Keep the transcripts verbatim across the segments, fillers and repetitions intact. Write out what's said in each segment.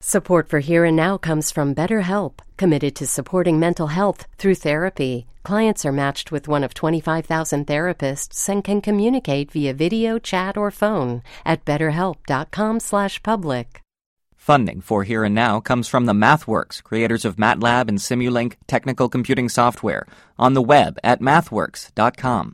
Support for Here and Now comes from BetterHelp, committed to supporting mental health through therapy. Clients are matched with one of twenty-five thousand therapists and can communicate via video, chat, or phone at betterhelp.com slash public. Funding for Here and Now comes from the MathWorks, creators of MATLAB and Simulink technical computing software, on the web at mathworks dot com.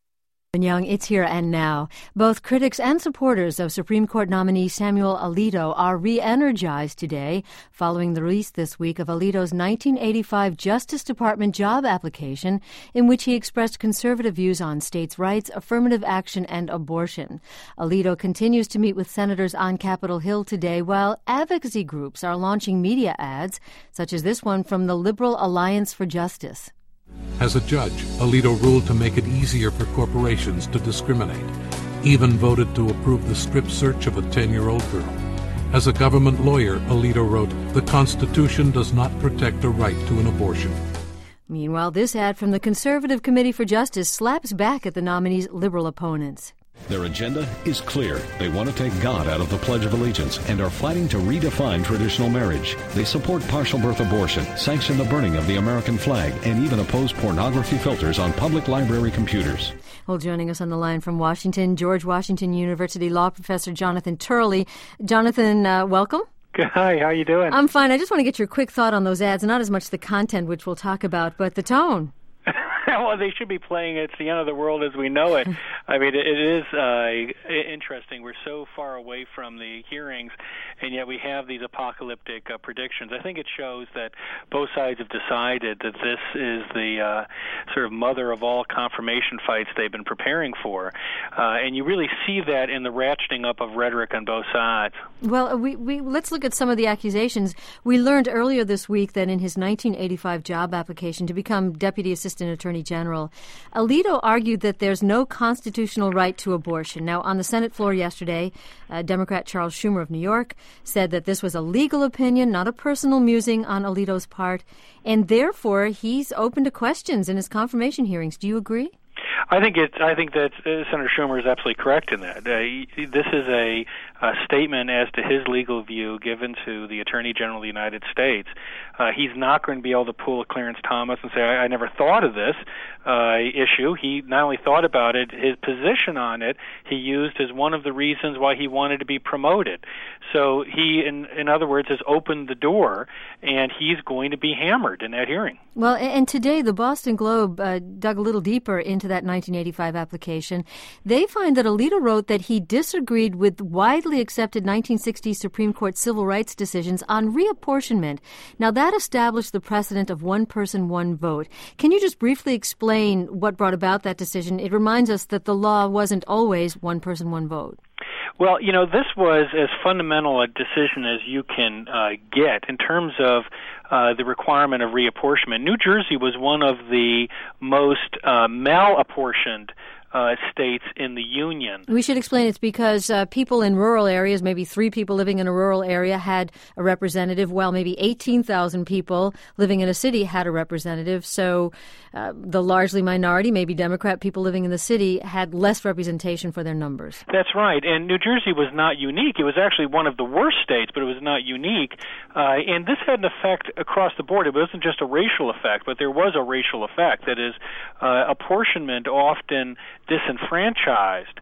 Young, it's Here and Now. Both critics and supporters of Supreme Court nominee Samuel Alito are re-energized today following the release this week of Alito's nineteen eighty-five Justice Department job application, in which he expressed conservative views on states' rights, affirmative action, and abortion. Alito continues to meet with senators on Capitol Hill today, while advocacy groups are launching media ads, such as this one from the Liberal Alliance for Justice. As a judge, Alito ruled to make it easier for corporations to discriminate, even voted to approve the strip search of a ten-year-old girl. As a government lawyer, Alito wrote, "The Constitution does not protect a right to an abortion." Meanwhile, this ad from the Conservative Committee for Justice slaps back at the nominee's liberal opponents. Their agenda is clear. They want to take God out of the Pledge of Allegiance and are fighting to redefine traditional marriage. They support partial birth abortion, sanction the burning of the American flag, and even oppose pornography filters on public library computers. Well, joining us on the line from Washington, George Washington University law professor Jonathan Turley. Jonathan, uh, welcome. Hi, how you doing? I'm fine. I just want to get your quick thought on those ads, not as much the content, which we'll talk about, but the tone. Well, they should be playing It's the End of the World as We Know It. I mean, it is uh, interesting. We're so far away from the hearings, and yet we have these apocalyptic uh, predictions. I think it shows that both sides have decided that this is the uh, sort of mother of all confirmation fights they've been preparing for. Uh, and you really see that in the ratcheting up of rhetoric on both sides. Well, we, we let's look at some of the accusations. We learned earlier this week that in his nineteen eighty-five job application to become Deputy Assistant Attorney General, Alito argued that there's no constitutional right to abortion. Now, on the Senate floor yesterday, uh, Democrat Charles Schumer of New York said that this was a legal opinion, not a personal musing on Alito's part, and therefore he's open to questions in his confirmation hearings. Do you agree? I think it. I think that uh, Senator Schumer is absolutely correct in that. Uh, this is a, a statement as to his legal view given to the Attorney General of the United States. Uh, he's not going to be able to pull a Clarence Thomas and say, I, I never thought of this uh, issue. He not only thought about it, his position on it, he used as one of the reasons why he wanted to be promoted. So he, in, in other words, has opened the door, and he's going to be hammered in that hearing. Well, and today the Boston Globe uh, dug a little deeper into that nineteen eighty-five application. They find that Alito wrote that he disagreed with widely accepted nineteen sixties Supreme Court civil rights decisions on reapportionment. Now, that established the precedent of one person, one vote. Can you just briefly explain what brought about that decision? It reminds us that the law wasn't always one person, one vote. Well, you know, this was as fundamental a decision as you can uh, get in terms of uh, the requirement of reapportionment. New Jersey was one of the most uh, malapportioned Uh, states in the Union. We should explain it's because uh, people in rural areas, maybe three people living in a rural area had a representative, while maybe eighteen thousand people living in a city had a representative. So uh, the largely minority, maybe Democrat people living in the city, had less representation for their numbers. That's right. And New Jersey was not unique. It was actually one of the worst states, but it was not unique. Uh, and this had an effect across the board. It wasn't just a racial effect, but there was a racial effect. That is, uh, apportionment often disenfranchised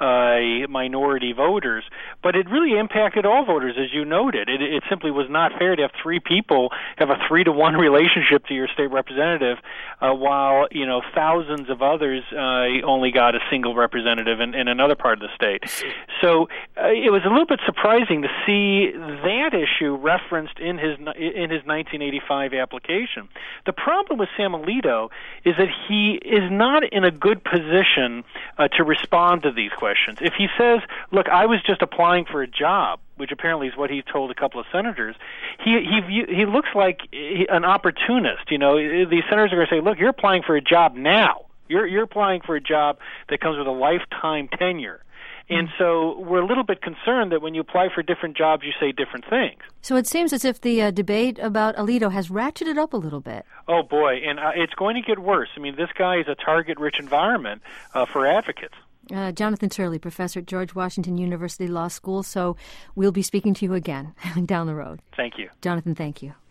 uh, minority voters, but it really impacted all voters, as you noted. It, it simply was not fair to have three people have a three to one relationship to your state representative, uh, while you know thousands of others uh, only got a single representative in, in another part of the state. So uh, it was a little bit surprising to see that issue referenced in his in his nineteen eighty-five application. The problem with Sam Alito is that he is not in a good position uh, to respond to these questions. If he says, look, I was just applying for a job, which apparently is what he told a couple of senators, he he he looks like an opportunist. You know, these senators are going to say, look, you're applying for a job now. You're you're applying for a job that comes with a lifetime tenure. And so we're a little bit concerned that when you apply for different jobs, you say different things. So it seems as if the uh, debate about Alito has ratcheted up a little bit. Oh, boy, and uh, it's going to get worse. I mean, this guy is a target-rich environment uh, for advocates. Uh, Jonathan Turley, professor at George Washington University Law School. So we'll be speaking to you again down the road. Thank you. Jonathan, thank you.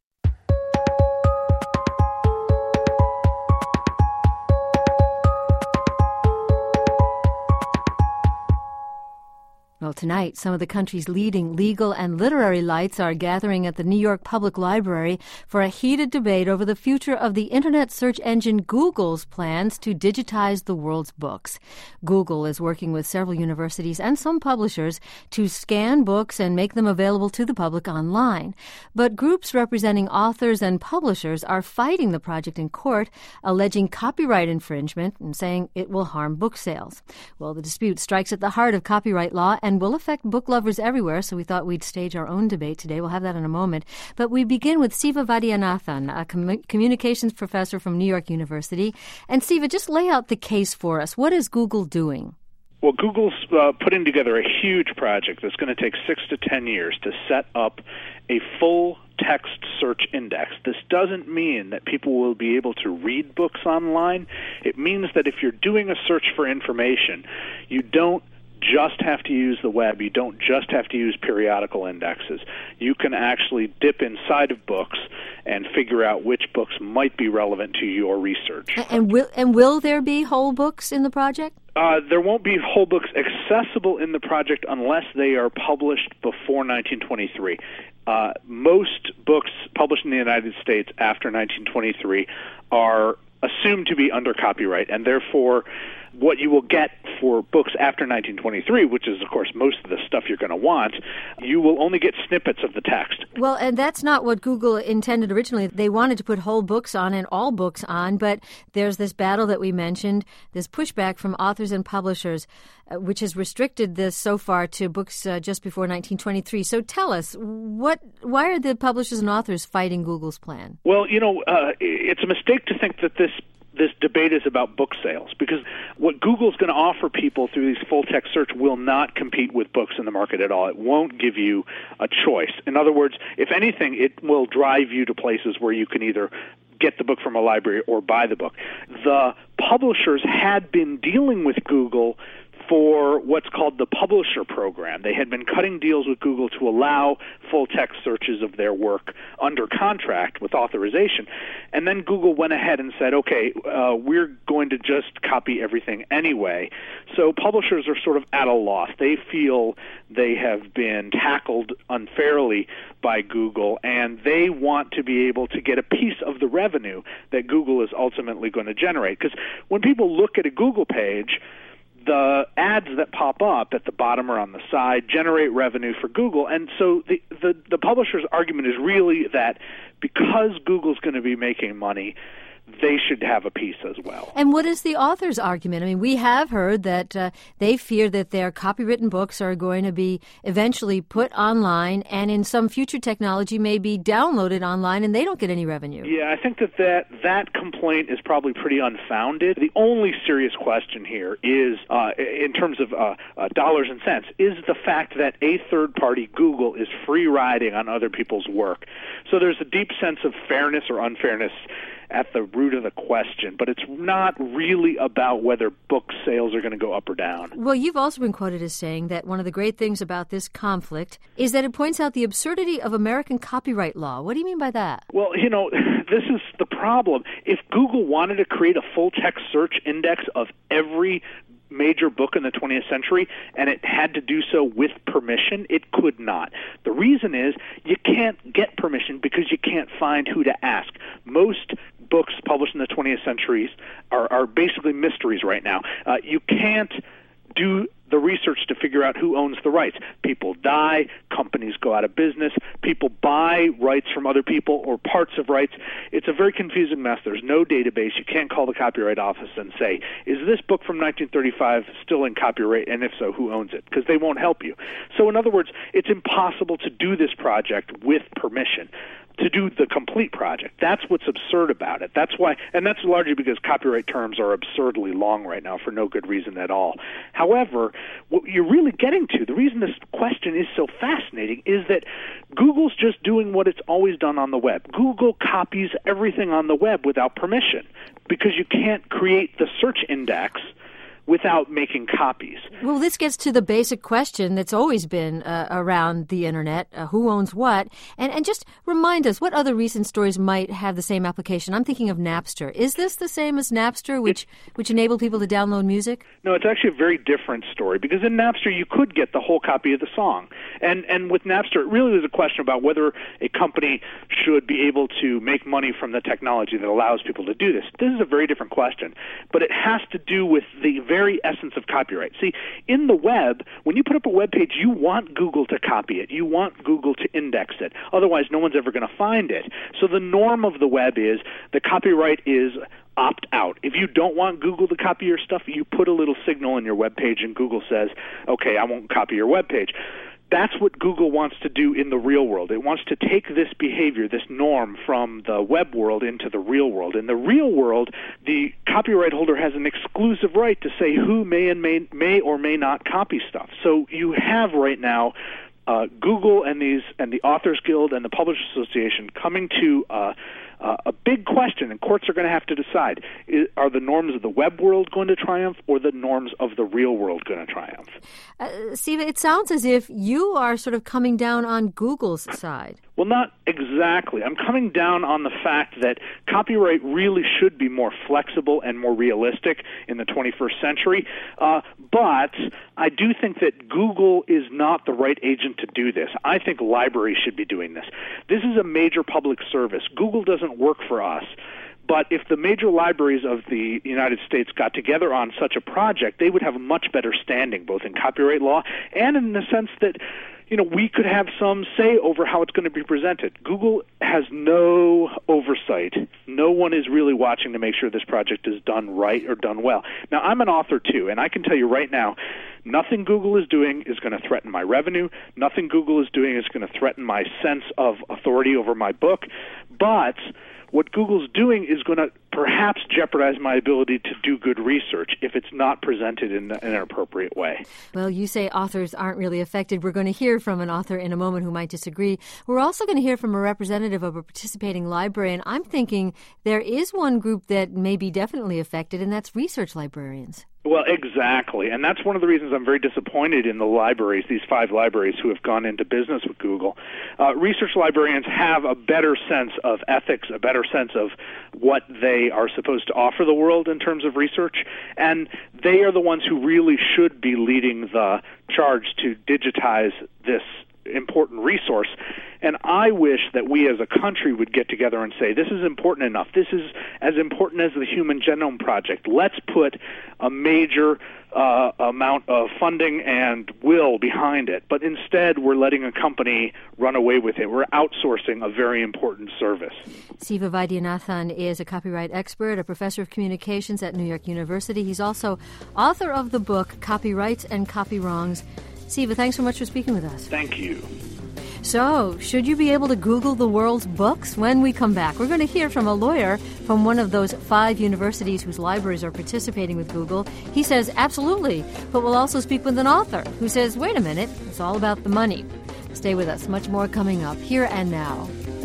Well, tonight, some of the country's leading legal and literary lights are gathering at the New York Public Library for a heated debate over the future of the internet search engine Google's plans to digitize the world's books. Google is working with several universities and some publishers to scan books and make them available to the public online. But groups representing authors and publishers are fighting the project in court, alleging copyright infringement and saying it will harm book sales. Well, the dispute strikes at the heart of copyright law and will affect book lovers everywhere, so we thought we'd stage our own debate today. We'll have that in a moment. But we begin with Siva Vaidyanathan, a com- communications professor from New York University. And Siva, just lay out the case for us. What is Google doing? Well, Google's uh, putting together a huge project that's going to take six to ten years to set up a full text search index. This doesn't mean that people will be able to read books online. It means that if you're doing a search for information, you don't just have to use the web. You don't just have to use periodical indexes. You can actually dip inside of books and figure out which books might be relevant to your research. And will and will there be whole books in the project? Uh, there won't be whole books accessible in the project unless they are published before nineteen twenty-three. Uh, most books published in the United States after nineteen twenty-three are assumed to be under copyright, and therefore what you will get for books after nineteen twenty-three, which is, of course, most of the stuff you're going to want, you will only get snippets of the text. Well, and that's not what Google intended originally. They wanted to put whole books on and all books on, but there's this battle that we mentioned, this pushback from authors and publishers, uh, which has restricted this so far to books uh, just before nineteen twenty-three. So tell us, what? why are the publishers and authors fighting Google's plan? Well, you know, uh, it's a mistake to think that this This debate is about book sales, because what Google's going to offer people through these full-text search will not compete with books in the market at all. It won't give you a choice. In other words, if anything, it will drive you to places where you can either get the book from a library or buy the book. The publishers had been dealing with Google for what's called the publisher program. They had been cutting deals with Google to allow full-text searches of their work under contract with authorization. And then Google went ahead and said, okay, uh, we're going to just copy everything anyway. So publishers are sort of at a loss. They feel they have been tackled unfairly by Google, and they want to be able to get a piece of the revenue that Google is ultimately going to generate. Because when people look at a Google page, the ads that pop up at the bottom or on the side generate revenue for Google. And so the, the, the publisher's argument is really that because Google's going to be making money, they should have a piece as well. And what is the author's argument? I mean, we have heard that uh, they fear that their copywritten books are going to be eventually put online and in some future technology may be downloaded online and they don't get any revenue. Yeah, I think that that, that complaint is probably pretty unfounded. The only serious question here is, uh, in terms of uh, uh, dollars and cents, is the fact that a third party, Google, is free riding on other people's work. So there's a deep sense of fairness or unfairness at the root of the question, but it's not really about whether book sales are going to go up or down. Well, you've also been quoted as saying that one of the great things about this conflict is that it points out the absurdity of American copyright law. What do you mean by that? Well, you know, this is the problem. If Google wanted to create a full-text search index of every major book in the twentieth century, and it had to do so with permission, it could not. The reason is you can't get permission because you can't find who to ask. Most books published in the twentieth centuries are, are basically mysteries right now. Uh, you can't do the research to figure out who owns the rights. People die, companies go out of business, people buy rights from other people or parts of rights. It's a very confusing mess. There's no database. You can't call the Copyright Office and say, is this book from nineteen thirty-five still in copyright, and if so, who owns it? Because they won't help you. So in other words, it's impossible to do this project with permission, to do the complete project. That's what's absurd about it. That's why, and that's largely because copyright terms are absurdly long right now for no good reason at all. However, what you're really getting to, the reason this question is so fascinating, is that Google's just doing what it's always done on the web. Google copies everything on the web without permission because you can't create the search index without making copies. Well, this gets to the basic question that's always been uh, around the Internet, uh, who owns what, and, and just remind us what other recent stories might have the same application. I'm thinking of Napster. Is this the same as Napster, which, which enabled people to download music? No, it's actually a very different story, because in Napster you could get the whole copy of the song. And, and with Napster, it really was a question about whether a company should be able to make money from the technology that allows people to do this. This is a very different question, but it has to do with the very very essence of copyright. See, in the web, when you put up a web page, you want Google to copy it. You want Google to index it. Otherwise, no one's ever going to find it. So the norm of the web is the copyright is opt out. If you don't want Google to copy your stuff, you put a little signal in your web page, and Google says, okay, I won't copy your web page. That's what Google wants to do in the real world. It wants to take this behavior, this norm, from the web world into the real world. In the real world, the copyright holder has an exclusive right to say who may and may, may or may not copy stuff. So you have right now uh, Google and these and the Authors Guild and the Publishers Association coming to uh, Uh, a big question, and courts are going to have to decide, is, are the norms of the web world going to triumph or the norms of the real world going to triumph? Uh, Siva, it sounds as if you are sort of coming down on Google's side. Well, not exactly. I'm coming down on the fact that copyright really should be more flexible and more realistic in the twenty-first century, uh, but I do think that Google is not the right agent to do this. I think libraries should be doing this. This is a major public service. Google doesn't work for us. But if the major libraries of the United States got together on such a project, they would have a much better standing, both in copyright law and in the sense that, you know, we could have some say over how it's going to be presented. Google has no oversight. No one is really watching to make sure this project is done right or done well. Now, I'm an author, too, and I can tell you right now, nothing Google is doing is going to threaten my revenue. Nothing Google is doing is going to threaten my sense of authority over my book. But what Google's doing is going to perhaps jeopardize my ability to do good research if it's not presented in, in an appropriate way. Well, you say authors aren't really affected. We're going to hear from an author in a moment who might disagree. We're also going to hear from a representative of a participating library, and I'm thinking there is one group that may be definitely affected, and that's research librarians. Well, exactly. And that's one of the reasons I'm very disappointed in the libraries, these five libraries who have gone into business with Google. Uh, research librarians have a better sense of ethics, a better sense of what they are supposed to offer the world in terms of research, and they are the ones who really should be leading the charge to digitize this important resource. And I wish that we as a country would get together and say, this is important enough. This is as important as the Human Genome Project. Let's put a major uh, amount of funding and will behind it. But instead, we're letting a company run away with it. We're outsourcing a very important service. Siva Vaidyanathan is a copyright expert, a professor of communications at New York University. He's also author of the book, Copyrights and Copy Wrongs. Siva, thanks so much for speaking with us. Thank you. So, should you be able to Google the world's books? When we come back, we're going to hear from a lawyer from one of those five universities whose libraries are participating with Google. He says, absolutely, but we'll also speak with an author who says, wait a minute, it's all about the money. Stay with us. Much more coming up here and now.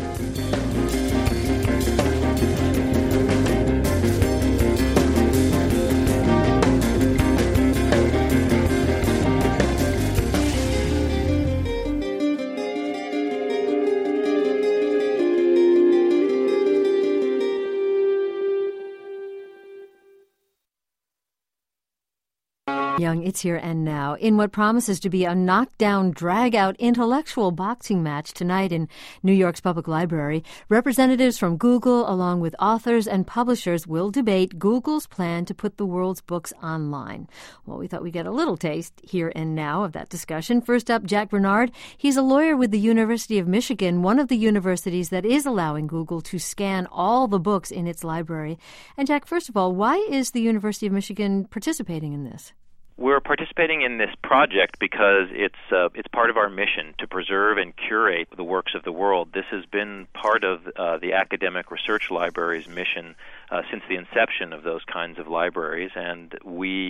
Young, it's here and now in what promises to be a knockdown, drag-out intellectual boxing match tonight in New York's Public Library. Representatives from Google, along with authors and publishers, will debate Google's plan to put the world's books online. Well, we thought we'd get a little taste here and now of that discussion. First up, Jack Bernard. He's a lawyer with the University of Michigan, one of the universities that is allowing Google to scan all the books in its library. And Jack, first of all, why is the University of Michigan participating in this? We're participating in this project because it's uh, it's part of our mission to preserve and curate the works of the world. This has been part of uh, the Academic Research Library's mission uh, since the inception of those kinds of libraries, and we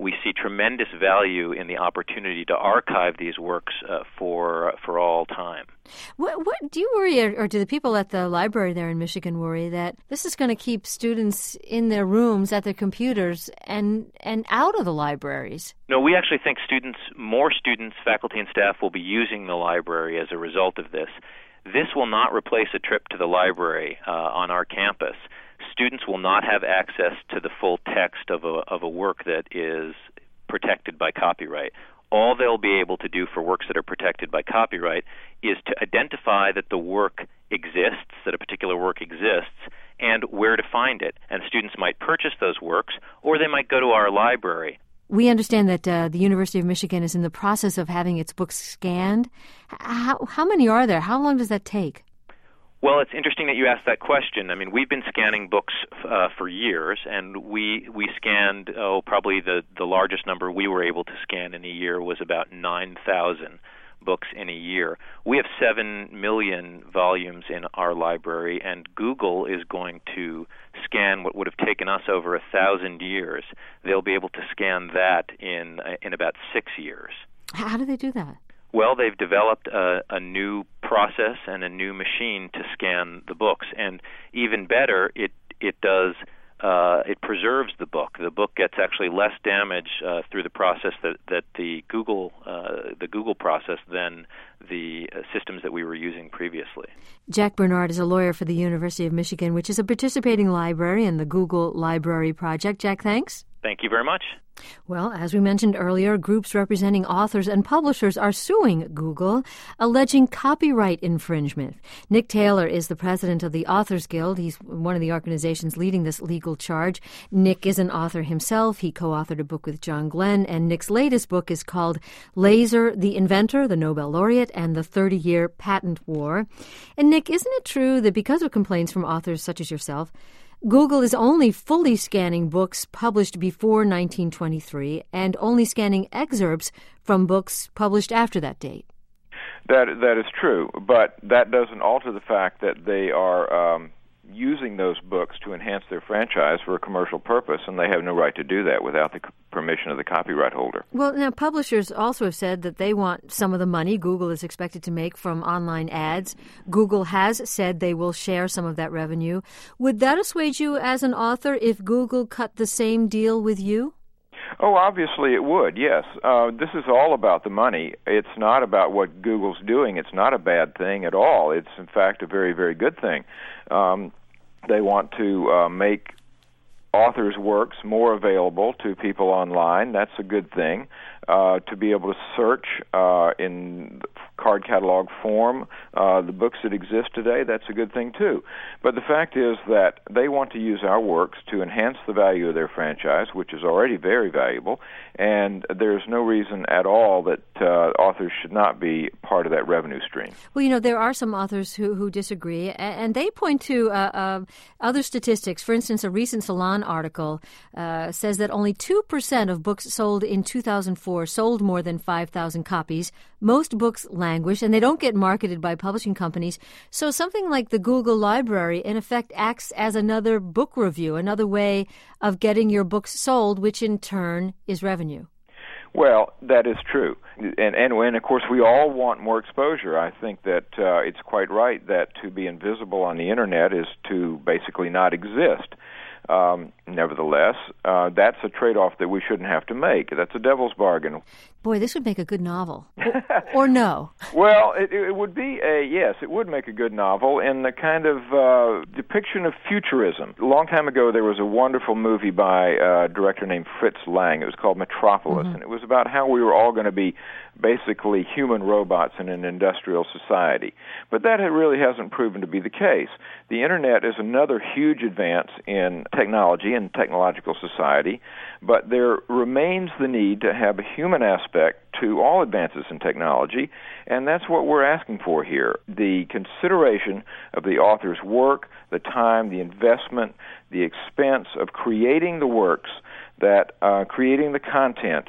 we see tremendous value in the opportunity to archive these works uh, for for all time. What, what do you worry, or, or do the people at the library there in Michigan worry that this is going to keep students in their rooms at their computers and and out of the libraries? No, we actually think students, more students, faculty and staff will be using the library as a result of this. This will not replace a trip to the library uh, on our campus. Students will not have access to the full text of a of a work that is protected by copyright. All they'll be able to do for works that are protected by copyright is to identify that the work exists, that a particular work exists, and where to find it. And students might purchase those works, or they might go to our library. We understand that uh, the University of Michigan is in the process of having its books scanned. How, how many are there? How long does that take? Well, it's interesting that you asked that question. I mean, we've been scanning books uh, for years, and we we scanned, oh, probably the, the largest number we were able to scan in a year was about nine thousand books in a year. We have seven million volumes in our library, and Google is going to scan what would have taken us over a thousand years. They'll be able to scan that in in about six years. How do they do that? Well, they've developed a, a new process and a new machine to scan the books, and even better, it it does uh, it preserves the book. The book gets actually less damage uh, through the process that that the Google uh, the Google process than the uh, systems that we were using previously. Jack Bernard is a lawyer for the University of Michigan, which is a participating library in the Google Library Project. Jack, thanks. Thank you very much. Well, as we mentioned earlier, groups representing authors and publishers are suing Google, alleging copyright infringement. Nick Taylor is the president of the Authors Guild. He's one of the organizations leading this legal charge. Nick is an author himself. He co-authored a book with John Glenn, and Nick's latest book is called Laser, the Inventor, the Nobel Laureate, and the thirty-year Patent War. And Nick, isn't it true that because of complaints from authors such as yourself, Google is only fully scanning books published before nineteen twenty-three and only scanning excerpts from books published after that date? That that is true, but that doesn't alter the fact that they are um, using those books to enhance their franchise for a commercial purpose, and they have no right to do that without the permission of the copyright holder. Well, now, publishers also have said that they want some of the money Google is expected to make from online ads. Google has said they will share some of that revenue. Would that assuage you as an author if Google cut the same deal with you? Oh, obviously it would, yes. Uh, this is all about the money. It's not about what Google's doing. It's not a bad thing at all. It's, in fact, a very, very good thing. Um, they want to uh, make authors' works more available to people online. That's a good thing. Uh, to be able to search uh, in card catalog form uh, the books that exist today, that's a good thing too. But the fact is that they want to use our works to enhance the value of their franchise, which is already very valuable, and there's no reason at all that uh, authors should not be part of that revenue stream. Well, you know, there are some authors who, who disagree, and they point to uh, uh, other statistics. For instance, a recent Salon article uh, says that only two percent of books sold in two thousand four sold more than five thousand copies. Most books languish, and they don't get marketed by publishing companies. So something like the Google Library, in effect, acts as another book review, another way of getting your books sold, which in turn is revenue. Well, that is true. And, and, and of course, we all want more exposure. I think that uh, it's quite right that to be invisible on the Internet is to basically not exist. Um, nevertheless, uh, that's a trade-off that we shouldn't have to make. That's a devil's bargain. Boy, this would make a good novel. Or, or no? Well, it, it would be a, yes, it would make a good novel in the kind of uh, depiction of futurism. A long time ago, there was a wonderful movie by a director named Fritz Lang. It was called Metropolis, mm-hmm. and it was about how we were all going to be basically human robots in an industrial society. But that really hasn't proven to be the case. The Internet is another huge advance in technology and technological society, but there remains the need to have a human aspect to all advances in technology, and that's what we're asking for here. The consideration of the author's work, the time, the investment, the expense of creating the works, that uh, creating the content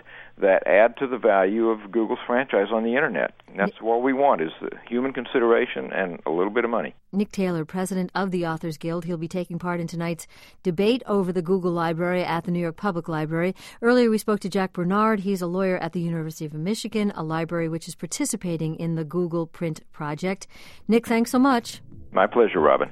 that add to the value of Google's franchise on the Internet. And that's what we want, is the human consideration and a little bit of money. Nick Taylor, president of the Authors Guild. He'll be taking part in tonight's debate over the Google Library at the New York Public Library. Earlier we spoke to Jack Bernard. He's a lawyer at the University of Michigan, a library which is participating in the Google Print project. Nick, thanks so much. My pleasure, Robin.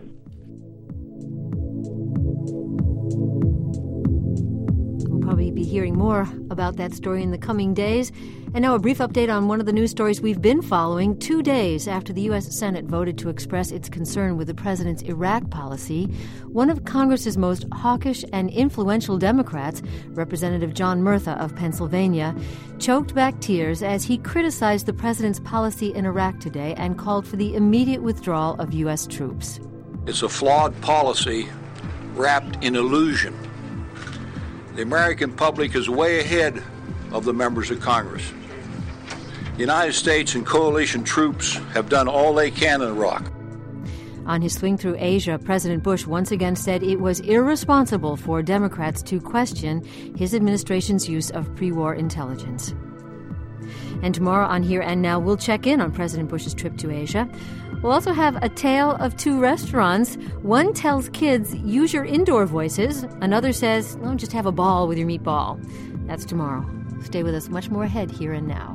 Probably be hearing more about that story in the coming days. And now a brief update on one of the news stories we've been following. Two days after the U S Senate voted to express its concern with the president's Iraq policy, one of Congress's most hawkish and influential Democrats, Representative John Murtha of Pennsylvania, choked back tears as he criticized the president's policy in Iraq today and called for the immediate withdrawal of U S troops. It's a flawed policy wrapped in illusion. The American public is way ahead of the members of Congress. The United States and coalition troops have done all they can in Iraq. On his swing through Asia, President Bush once again said it was irresponsible for Democrats to question his administration's use of pre-war intelligence. And tomorrow on Here and Now, we'll check in on President Bush's trip to Asia. We'll also have a tale of two restaurants. One tells kids, use your indoor voices. Another says, no, just have a ball with your meatball. That's tomorrow. Stay with us. Much more ahead, Here and Now.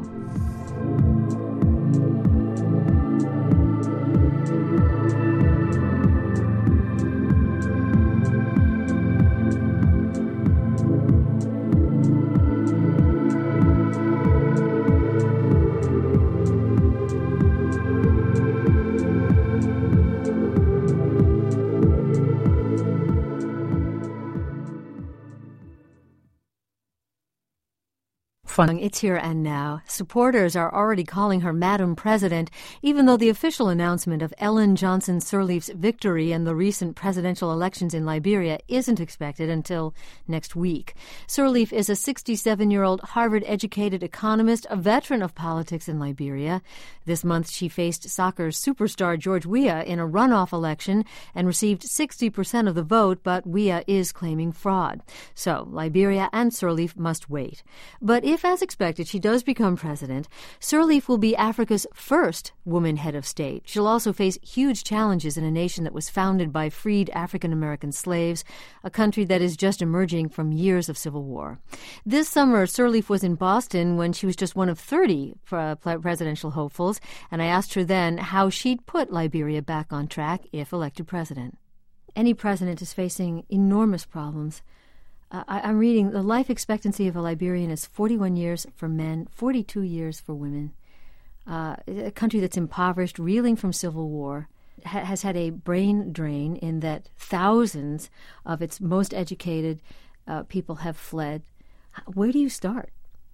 Fun. It's Here and Now. Supporters are already calling her Madam President, even though the official announcement of Ellen Johnson Sirleaf's victory in the recent presidential elections in Liberia isn't expected until next week. Sirleaf is a sixty-seven-year-old Harvard-educated economist, a veteran of politics in Liberia. This month she faced soccer superstar George Weah in a runoff election and received sixty percent of the vote, but Weah is claiming fraud. So Liberia and Sirleaf must wait. But if, as expected, she does become president, Sirleaf will be Africa's first woman head of state. She'll also face huge challenges in a nation that was founded by freed African-American slaves, a country that is just emerging from years of civil war. This summer, Sirleaf was in Boston when she was just one of thirty presidential hopefuls, and I asked her then how she'd put Liberia back on track if elected president. Any president is facing enormous problems. Uh, I, I'm reading the life expectancy of a Liberian is forty-one years for men, forty-two years for women. Uh, a country that's impoverished, reeling from civil war, ha- has had a brain drain in that thousands of its most educated uh, people have fled. Where do you start?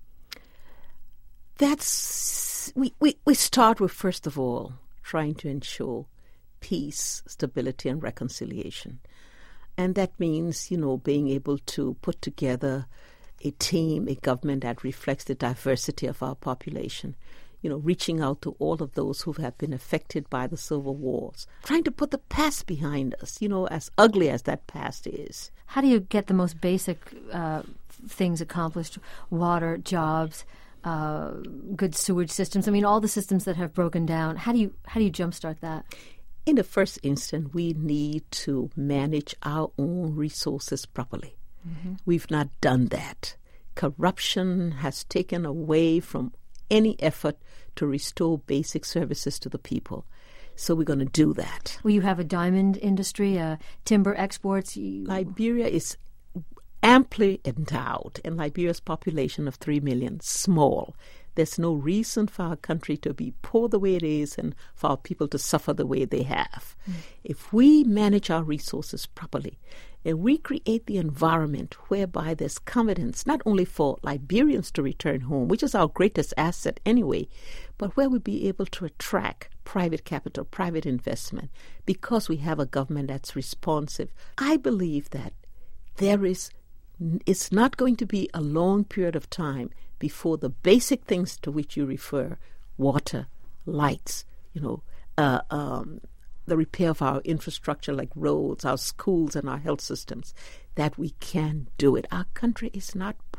That's we, we, we start with, first of all, trying to ensure peace, stability, and reconciliation. And that means, you know, being able to put together a team, a government that reflects the diversity of our population, you know, reaching out to all of those who have been affected by the civil wars, trying to put the past behind us, you know, as ugly as that past is. How do you get the most basic uh, things accomplished? Water, jobs, uh, good sewage systems. I mean, all the systems that have broken down. How do you how do you jumpstart that? In the first instance, we need to manage our own resources properly. Mm-hmm. We've not done that. Corruption has taken away from any effort to restore basic services to the people. So we're going to do that. Well, you have a diamond industry, uh, timber exports. You... Liberia is amply endowed, and Liberia's population of three million, small. There's no reason for our country to be poor the way it is and for our people to suffer the way they have. Mm. If we manage our resources properly and we create the environment whereby there's confidence not only for Liberians to return home, which is our greatest asset anyway, but where we'll be able to attract private capital, private investment, because we have a government that's responsive. I believe that there is, it's not going to be a long period of time before the basic things to which you refer, water, lights, you know, uh, um, the repair of our infrastructure like roads, our schools, and our health systems, that we can do it. Our country is not poor.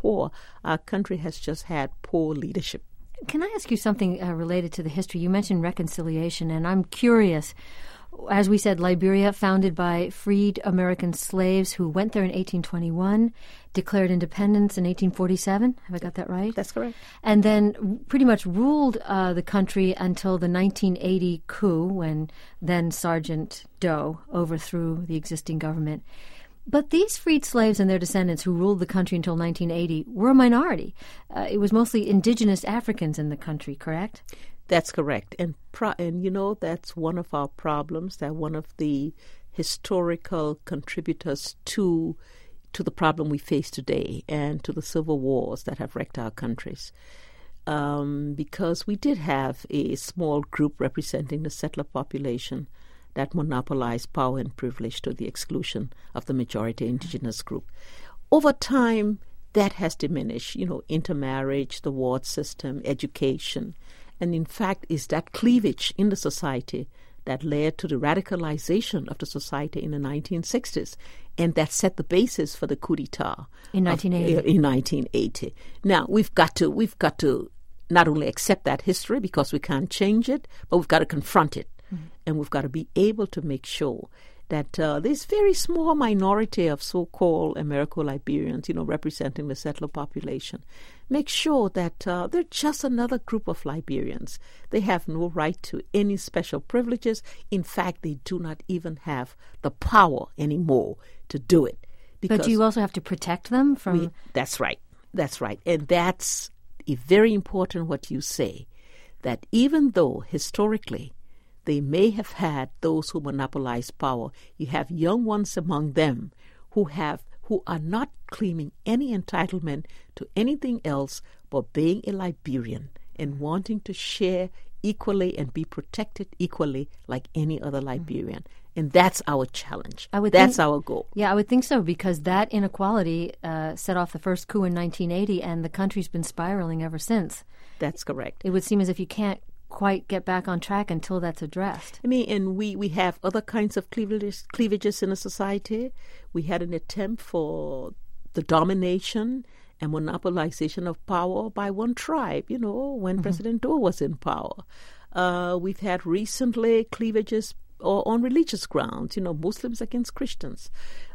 poor. Our country has just had poor leadership. Can I ask you something uh, related to the history? You mentioned reconciliation, and I'm curious. As we said, Liberia, founded by freed American slaves who went there in eighteen twenty-one, declared independence in eighteen forty-seven. Have I got that right? That's correct. And then pretty much ruled uh, the country until the nineteen eighty coup, when then Sergeant Doe overthrew the existing government. But these freed slaves and their descendants who ruled the country until nineteen eighty were a minority. Uh, it was mostly indigenous Africans in the country, correct? That's correct. And, pro- and you know, that's one of our problems, that one of the historical contributors to to the problem we face today and to the civil wars that have wrecked our countries. Um, because we did have a small group representing the settler population that monopolized power and privilege to the exclusion of the majority indigenous group. Over time, that has diminished, you know, intermarriage, the ward system, education. And in fact, it's that cleavage in the society that led to the radicalization of the society in the nineteen sixties, and that set the basis for the coup d'etat in nineteen eighty. Of, uh, in nineteen eighty. Now we've got to we've got to not only accept that history because we can't change it, but we've got to confront it, mm-hmm. and we've got to be able to make sure that uh, this very small minority of so-called Americo-Liberians, you know, representing the settler population, make sure that uh, they're just another group of Liberians. They have no right to any special privileges. In fact, they do not even have the power anymore to do it. But you also have to protect them from... We, that's right. That's right. And that's a very important what you say, that even though historically they may have had those who monopolize power, you have young ones among them who have who are not claiming any entitlement to anything else but being a Liberian and wanting to share equally and be protected equally like any other Liberian. Mm-hmm. And that's our challenge. I would that's think, our goal. Yeah, I would think so, because that inequality uh, set off the first coup in nineteen eighty, and the country's been spiraling ever since. That's correct. It would seem as if you can't quite get back on track until that's addressed. I mean, and we, we have other kinds of cleavages, cleavages in a society. We had an attempt for the domination and monopolization of power by one tribe, you know, when mm-hmm. President Doe was in power. Uh, we've had recently cleavages or on religious grounds, you know, Muslims against Christians.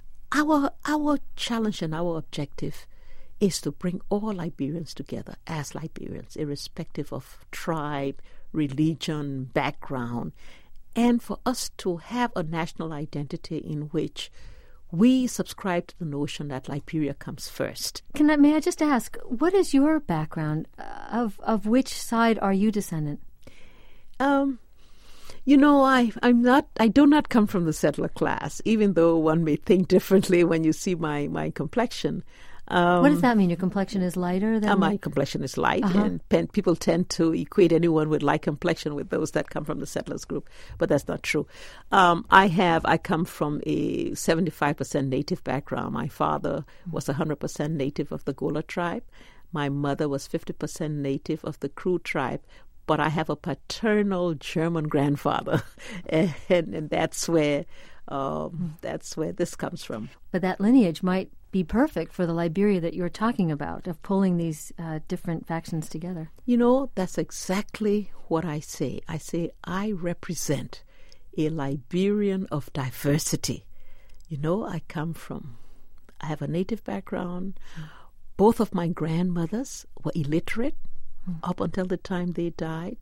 Our our challenge and our objective is to bring all Liberians together as Liberians, irrespective of tribe, religion, background, and for us to have a national identity in which we subscribe to the notion that Liberia comes first. Can I, may I just ask, what is your background? Of of which side are you descendant? Um, you know, I I'm not. I do not come from the settler class, even though one may think differently when you see my my complexion. Um, what does that mean? Your complexion is lighter than... Uh, my complexion is light, uh-huh. and pen, people tend to equate anyone with light complexion with those that come from the settlers group, but that's not true. Um, I have, I come from a seventy-five percent native background. My father was one hundred percent native of the Gola tribe. My mother was fifty percent native of the Kru tribe, but I have a paternal German grandfather, and, and that's where um, that's where this comes from. But that lineage might be perfect for the Liberia that you're talking about, of pulling these uh, different factions together. You know, that's exactly what I say. I say I represent a Liberian of diversity. You know, I come from, I have a native background. Both of my grandmothers were illiterate mm. up until the time they died.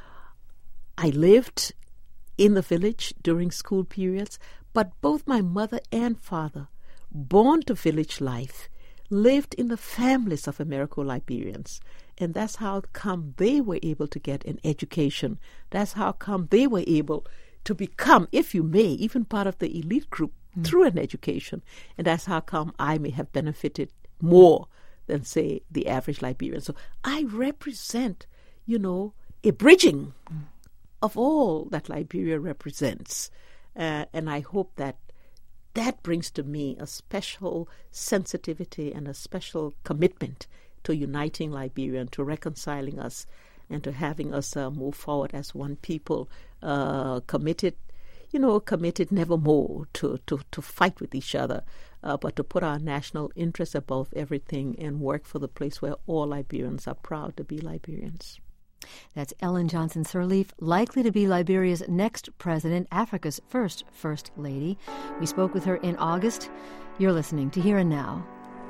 I lived in the village during school periods, but both my mother and father, born to village life, lived in the families of Americo-Liberians. And that's how come they were able to get an education. That's how come they were able to become, if you may, even part of the elite group mm. through an education. And that's how come I may have benefited more than, say, the average Liberian. So I represent, you know, a bridging mm. of all that Liberia represents. Uh, and I hope that that brings to me a special sensitivity and a special commitment to uniting Liberia, to reconciling us, and to having us uh, move forward as one people, uh, committed, you know, committed never more to, to, to fight with each other, uh, but to put our national interests above everything and work for the place where all Liberians are proud to be Liberians. That's Ellen Johnson Sirleaf, likely to be Liberia's next president, Africa's first First Lady. We spoke with her in August. You're listening to Here and Now.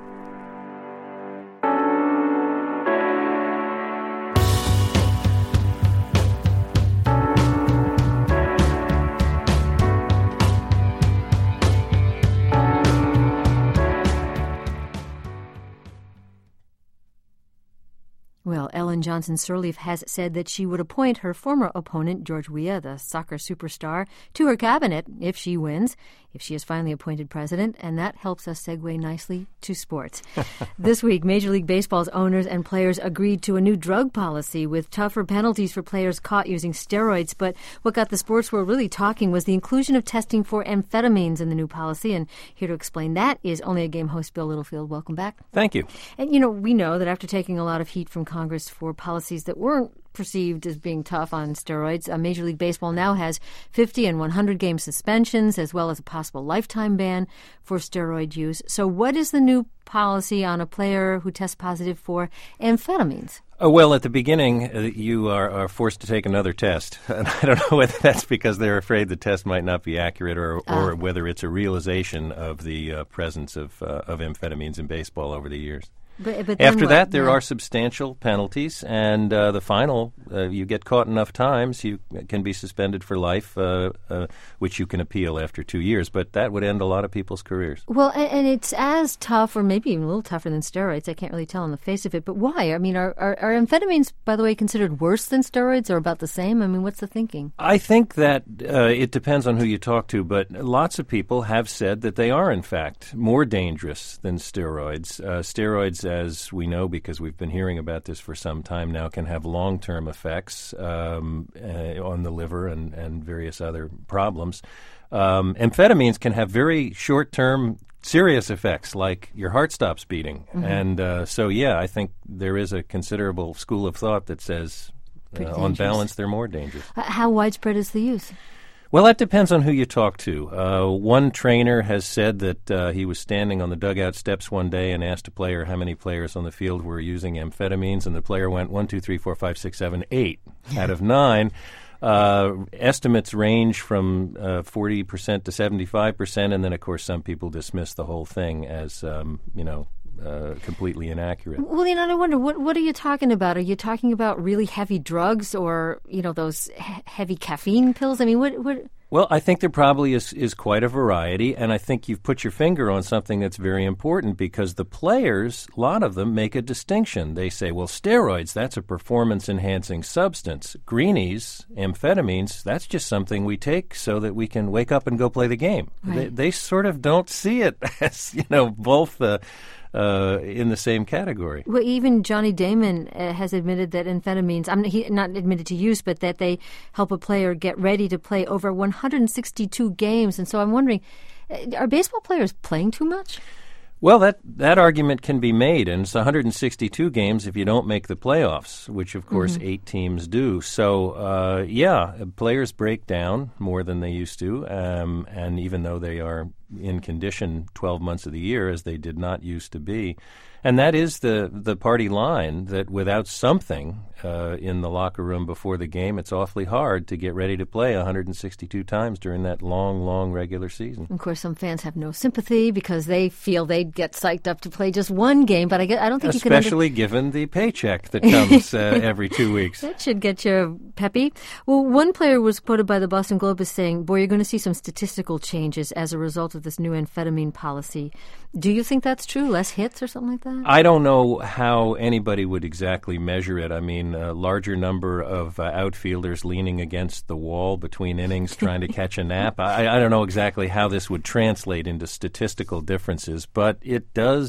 Well, Ellen Johnson Sirleaf has said that she would appoint her former opponent, George Weah, the soccer superstar, to her cabinet if she wins, if she is finally appointed president, and that helps us segue nicely to sports. This week, Major League Baseball's owners and players agreed to a new drug policy with tougher penalties for players caught using steroids, but what got the sports world really talking was the inclusion of testing for amphetamines in the new policy, and here to explain that is Only a Game host Bill Littlefield. Welcome back. Thank you. And, you know, we know that after taking a lot of heat from Congress for policies that weren't perceived as being tough on steroids, uh, Major League Baseball now has fifty and one hundred game suspensions, as well as a possible lifetime ban for steroid use. So what is the new policy on a player who tests positive for amphetamines? Uh, well, at the beginning, uh, you are, are forced to take another test. And I don't know whether that's because they're afraid the test might not be accurate or, or uh. whether it's a realization of the uh, presence of, uh, of amphetamines in baseball over the years. But, but After what? that, there yeah. are substantial penalties, and uh, the final, uh, you get caught enough times, you can be suspended for life, uh, uh, which you can appeal after two years. But that would end a lot of people's careers. Well, and, and it's as tough, or maybe even a little tougher than steroids. I can't really tell on the face of it. But why? I mean, are, are, are amphetamines, by the way, considered worse than steroids or about the same? I mean, what's the thinking? I think that uh, it depends on who you talk to, but lots of people have said that they are, in fact, more dangerous than steroids. Uh, steroids, as we know, because we've been hearing about this for some time now, can have long-term effects um, uh, on the liver and, and various other problems. Um, amphetamines can have very short-term serious effects, like your heart stops beating. Mm-hmm. And uh, so, yeah, I think there is a considerable school of thought that says, uh, on balance, they're more dangerous. Uh, how widespread is the use? Well, that depends on who you talk to. Uh, one trainer has said that uh, he was standing on the dugout steps one day and asked a player how many players on the field were using amphetamines, and the player went one, two, three, four, five, six, seven, eight out of nine. Uh, estimates range from uh, forty percent to seventy-five percent, and then, of course, some people dismiss the whole thing as, um, you know, Uh, completely inaccurate. Well, you know, I wonder, what what are you talking about? Are you talking about really heavy drugs or, you know, those he- heavy caffeine pills? I mean, what... what Well, I think there probably is, is quite a variety, and I think you've put your finger on something that's very important, because the players, a lot of them, make a distinction. They say, well, steroids, that's a performance-enhancing substance. Greenies, amphetamines, that's just something we take so that we can wake up and go play the game. Right. They, they sort of don't see it as, you know, both uh, uh, in the same category. Well, even Johnny Damon uh, has admitted that amphetamines, I'm he, not admitted to use, but that they help a player get ready to play over one hundred sixty-two games. And so I'm wondering, uh, are baseball players playing too much? Well, that, that argument can be made, and it's one hundred sixty-two games if you don't make the playoffs, which, of course, mm-hmm. eight teams do. So, uh, yeah, players break down more than they used to, um, and even though they are in condition twelve months of the year, as they did not used to be. And that is the, the party line, that without something uh, in the locker room before the game, it's awfully hard to get ready to play one hundred sixty-two times during that long, long regular season. Of course, some fans have no sympathy because they feel they'd get psyched up to play just one game, but I, get, I don't think Especially you can... Especially under- given the paycheck that comes uh, every two weeks. That should get you peppy. Well, one player was quoted by the Boston Globe as saying, boy, you're going to see some statistical changes as a result of this new amphetamine policy. Do you think that's true? Less hits or something like that? I don't know how anybody would exactly measure it. I mean, a larger number of uh, outfielders leaning against the wall between innings trying to catch a nap. I, I don't know exactly how this would translate into statistical differences, but it does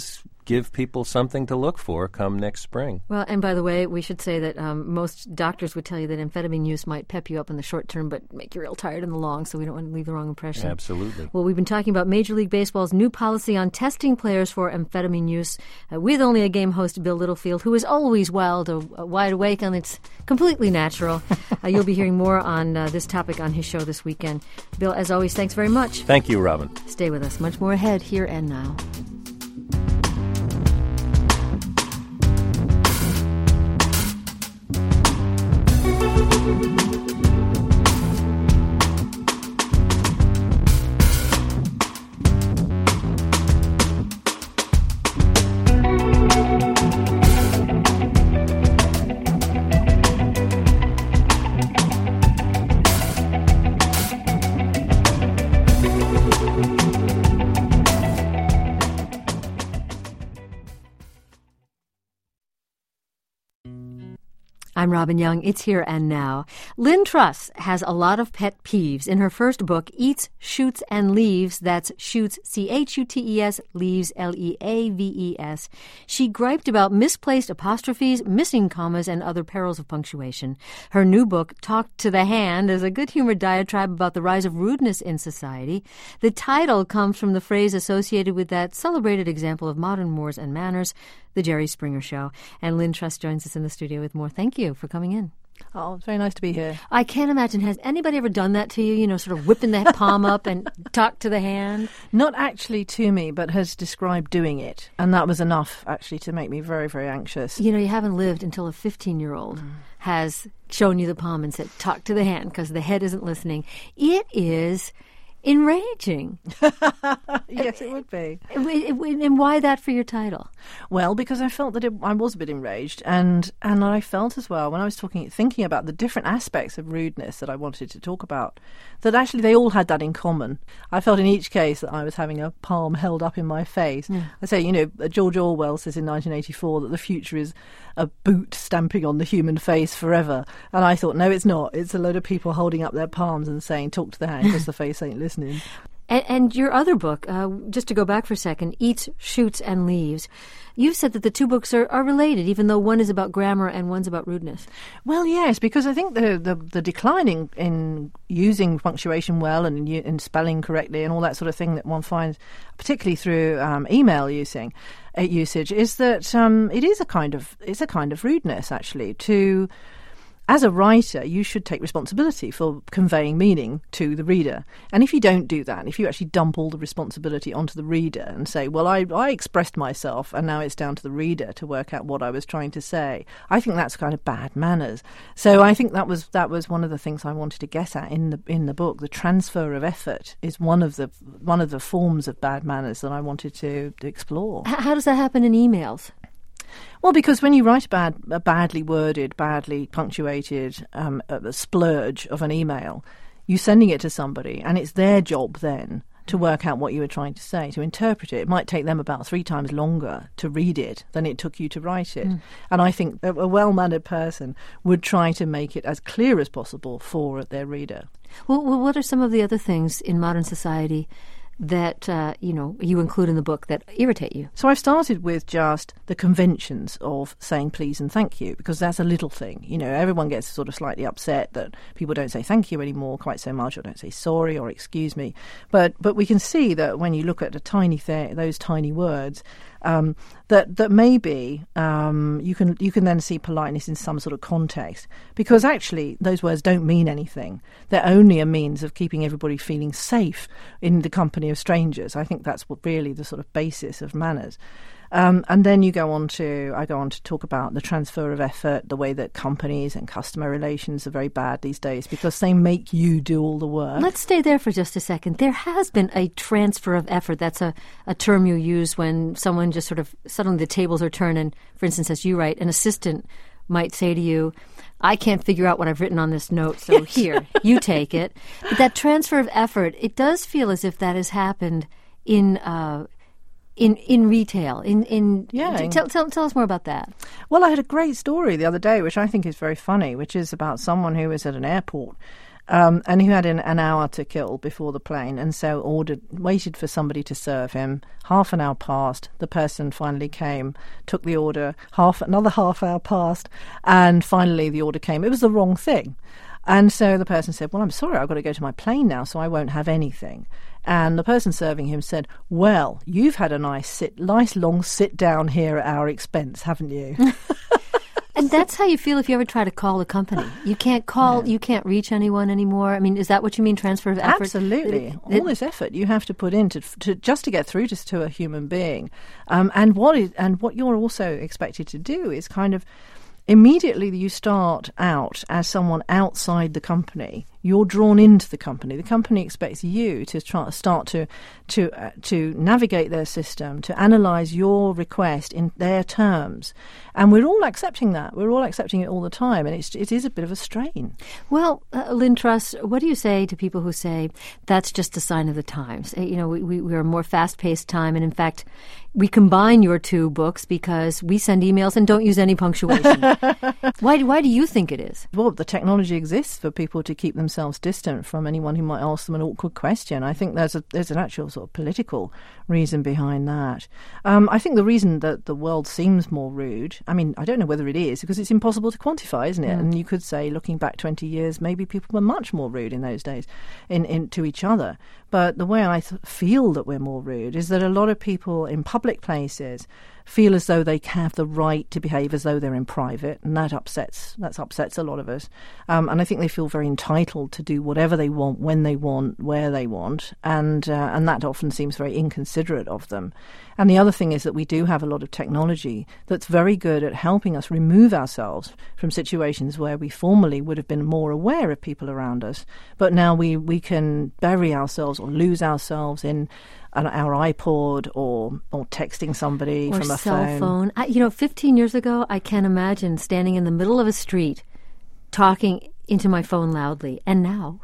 give people something to look for come next spring. Well, and by the way, we should say that um, most doctors would tell you that amphetamine use might pep you up in the short term, but make you real tired in the long, so we don't want to leave the wrong impression. Absolutely. Well, we've been talking about Major League Baseball's new policy on testing players for amphetamine use uh, with only a game host, Bill Littlefield, who is always wild, uh, wide awake, and it's completely natural. uh, you'll be hearing more on uh, this topic on his show this weekend. Bill, as always, thanks very much. Thank you, Robin. Stay with us. Much more ahead here and now. I'm Robin Young. It's Here and Now. Lynn Truss has a lot of pet peeves. In her first book, Eats, Shoots, and Leaves, that's Shoots, C H U T E S, Leaves, L E A V E S, she griped about misplaced apostrophes, missing commas, and other perils of punctuation. Her new book, Talk to the Hand, is a good-humored diatribe about the rise of rudeness in society. The title comes from the phrase associated with that celebrated example of modern mores and manners, The Jerry Springer Show. And Lynn Truss joins us in the studio with more. Thank you for coming in. Oh, it's very nice to be here. I can't imagine, has anybody ever done that to you, you know, sort of whipping that palm up and talk to the hand? Not actually to me, but has described doing it. And that was enough, actually, to make me very, very anxious. You know, you haven't lived until a fifteen-year-old mm. has shown you the palm and said, talk to the hand, because the head isn't listening. It is enraging. Yes, it would be. And why that for your title? Well, because I felt that it, I was a bit enraged, and and I felt as well when I was talking, thinking about the different aspects of rudeness that I wanted to talk about, that actually they all had that in common. I felt in each case that I was having a palm held up in my face. Yeah. I say, you know, George Orwell says in nineteen eighty-four that the future is a boot stamping on the human face forever, and I thought, no, it's not. It's a load of people holding up their palms and saying, talk to the hand, because the face ain't listening. And, and your other book, uh, just to go back for a second, Eats, Shoots, and Leaves, you've said that the two books are, are related, even though one is about grammar and one's about rudeness. Well, yes, because I think the the, the decline in, in using punctuation well and in, in spelling correctly and all that sort of thing that one finds, particularly through um, email using uh, usage, is that um, it is a kind of it's a kind of rudeness, actually, to. As a writer, you should take responsibility for conveying meaning to the reader. And if you don't do that, if you actually dump all the responsibility onto the reader and say, well, I, I expressed myself and now it's down to the reader to work out what I was trying to say, I think that's kind of bad manners. So I think that was that was one of the things I wanted to get at in the in the book. The transfer of effort is one of the one of the forms of bad manners that I wanted to, to explore. How does that happen in emails? Well, because when you write a, bad, a badly worded, badly punctuated um, a splurge of an email, you're sending it to somebody, and it's their job then to work out what you were trying to say, to interpret it. It might take them about three times longer to read it than it took you to write it. Mm. And I think a, a well-mannered person would try to make it as clear as possible for their reader. Well, well what are some of the other things in modern society that, uh, you know, you include in the book that irritate you? So I've started with just the conventions of saying please and thank you, because that's a little thing. You know, everyone gets sort of slightly upset that people don't say thank you anymore quite so much, or don't say sorry or excuse me. But but we can see that when you look at a tiny thing, those tiny words, um, that that maybe um, you can you can then see politeness in some sort of context, because actually those words don't mean anything. They're only a means of keeping everybody feeling safe in the company of strangers. I think that's what really the sort of basis of manners. Um, and then you go on to, I go on to talk about the transfer of effort, the way that companies and customer relations are very bad these days because they make you do all the work. Let's stay there for just a second. There has been a transfer of effort. That's a, a term you use when someone just sort of, suddenly the tables are turned, and for instance, as you write, an assistant might say to you, I can't figure out what I've written on this note, so yes. Here, you take it. But that transfer of effort, it does feel as if that has happened in uh, in in retail. In in yeah. Tell, tell tell us more about that. Well, I had a great story the other day, which I think is very funny, which is about someone who was at an airport Um, and he had an, an hour to kill before the plane, and so ordered, waited for somebody to serve him. Half an hour passed. The person finally came, took the order. Half another half hour passed, and finally the order came. It was the wrong thing. And so the person said, well, I'm sorry, I've got to go to my plane now, so I won't have anything. And the person serving him said, well, you've had a nice sit, nice long sit down here at our expense, haven't you? And that's how you feel if you ever try to call a company. You can't call, yeah. you can't reach anyone anymore. I mean, is that what you mean, transfer of effort? Absolutely. It, it, All this effort you have to put in to, to just to get through to, to a human being. Um, and what is, and what you're also expected to do is kind of, immediately you start out as someone outside the company, you're drawn into the company. The company expects you to try, start to to uh, to navigate their system, to analyse your request in their terms, and we're all accepting that. We're all accepting it all the time, and it's it is a bit of a strain. Well, uh, Lynn Truss, what do you say to people who say that's just a sign of the times? You know, we we, we are a more fast-paced time, and in fact, we combine your two books because we send emails and don't use any punctuation. why why do you think it is? Well, the technology exists for people to keep themselves distant from anyone who might ask them an awkward question. I think there's a there's an actual sort of political reason behind that. Um, I think the reason that the world seems more rude, I mean, I don't know whether it is, because it's impossible to quantify, isn't it? Mm. And you could say, looking back twenty years, maybe people were much more rude in those days in, in to each other. But the way I th- feel that we're more rude is that a lot of people in public places feel as though they have the right to behave as though they're in private, and that upsets that upsets a lot of us. Um, and I think they feel very entitled to do whatever they want, when they want, where they want, and uh, and that often seems very inconsiderate of them. And the other thing is that we do have a lot of technology that's very good at helping us remove ourselves from situations where we formerly would have been more aware of people around us, but now we, we can bury ourselves or lose ourselves in an, our iPod or or texting somebody or from a cell phone. phone. I, you know, fifteen years ago, I can't imagine standing in the middle of a street talking into my phone loudly. And now,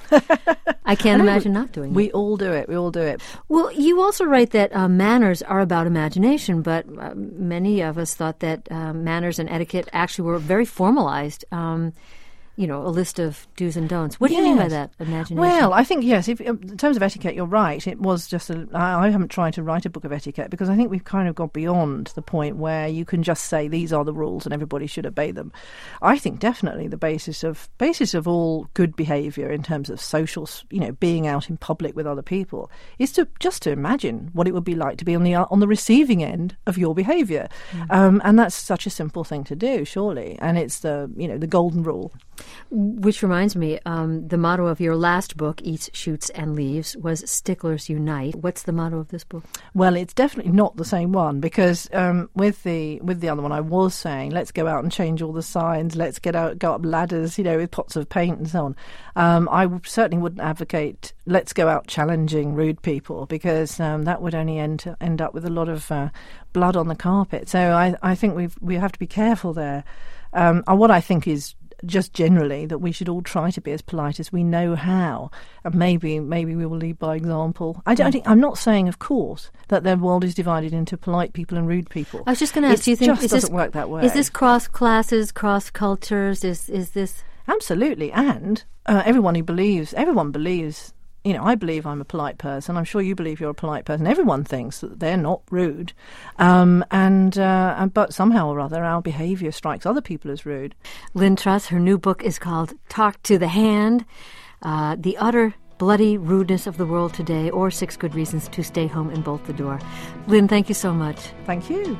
I can't I imagine not doing we it. We all do it. We all do it. Well, you also write that uh, manners are about imagination, but uh, many of us thought that uh, manners and etiquette actually were very formalized. Um, you know, a list of do's and don'ts. What do yes. you mean by that, imagination? Well, I think, yes, if, in terms of etiquette, you're right. It was just, a, I, I haven't tried to write a book of etiquette because I think we've kind of got beyond the point where you can just say these are the rules and everybody should obey them. I think definitely the basis of basis of all good behaviour in terms of social, you know, being out in public with other people is to just to imagine what it would be like to be on the on the receiving end of your behaviour. Mm. Um, and that's such a simple thing to do, surely. And it's the, you know, the golden rule. Which reminds me, um, the motto of your last book, Eats, Shoots, and Leaves, was Sticklers Unite. What's the motto of this book? Well, it's definitely not the same one because um, with the with the other one, I was saying, let's go out and change all the signs, let's get out, go up ladders, you know, with pots of paint and so on. Um, I w- certainly wouldn't advocate let's go out challenging rude people because um, that would only end end up with a lot of uh, blood on the carpet. So I, I think we we have to be careful there. Um, and what I think is just generally that we should all try to be as polite as we know how, and maybe maybe we will lead by example. I, don't, I think, I'm not saying, of course, that the world is divided into polite people and rude people. I was just going to ask, it do you think just is doesn't this, work that way? Is this cross classes, cross cultures? Is is this absolutely? And uh, everyone who believes, everyone believes. You know, I believe I'm a polite person. I'm sure you believe you're a polite person. Everyone thinks that they're not rude, um, and, uh, and but somehow or other our behaviour strikes other people as rude. Lynn Truss, her new book is called Talk to the Hand, uh, The Utter Bloody Rudeness of the World Today, or Six Good Reasons to Stay Home and Bolt the Door. Lynn, thank you so much. Thank you.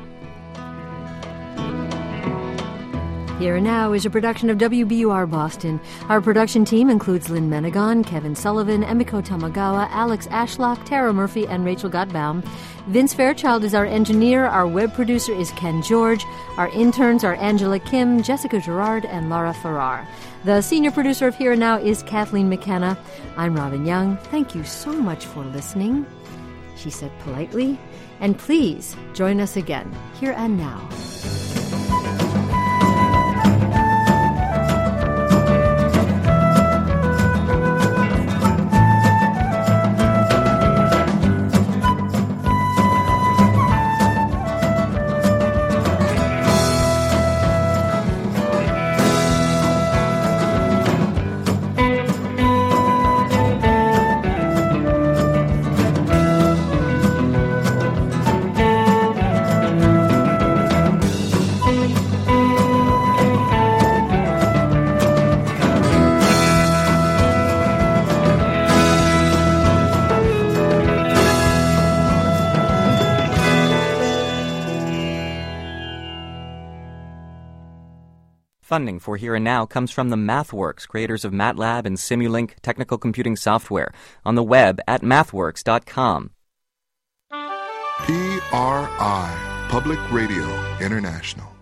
Here and Now is a production of W B U R Boston. Our production team includes Lynn Menegon, Kevin Sullivan, Emiko Tamagawa, Alex Ashlock, Tara Murphy, and Rachel Gottbaum. Vince Fairchild is our engineer. Our web producer is Ken George. Our interns are Angela Kim, Jessica Gerard, and Laura Farrar. The senior producer of Here and Now is Kathleen McKenna. I'm Robin Young. Thank you so much for listening, she said politely. And please join us again, Here and Now. Funding for Here and Now comes from the MathWorks, creators of MATLAB and Simulink technical computing software, on the web at mathworks dot com. P R I, Public Radio International.